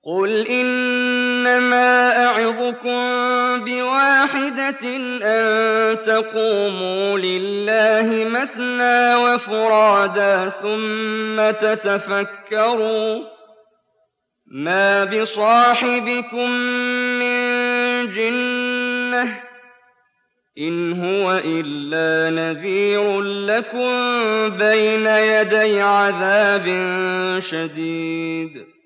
قُلْ إِنَّمَا أَعِظُكُم بِوَاحِدَةٍ أَن تَقُومُوا لِلَّهِ مَثْنَىٰ وَفُرَادَىٰ ثُمَّ تَتَفَكَّرُوا ۚ مَا بِصَاحِبِكُم مِّن جِنَّةٍ ۚ إِنْ هُوَ إِلَّا نَذِيرٌ لَّكُم بَيْنَ يَدَيْ عَذَابٍ شَدِيدٍ